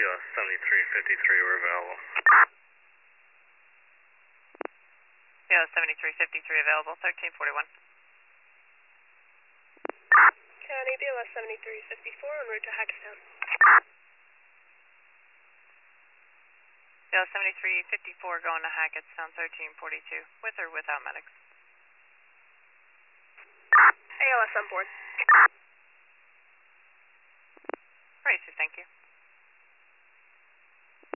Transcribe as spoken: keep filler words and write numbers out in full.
S seventy-three fifty-three, we're available. B L S seventy-three fifty-three available, thirteen forty-one. County, B L S seventy-three fifty-four en route to Hackettstown. B L S seventy-three fifty-four going to Hackettstown, thirteen forty-two, with or without medics. A L S on board.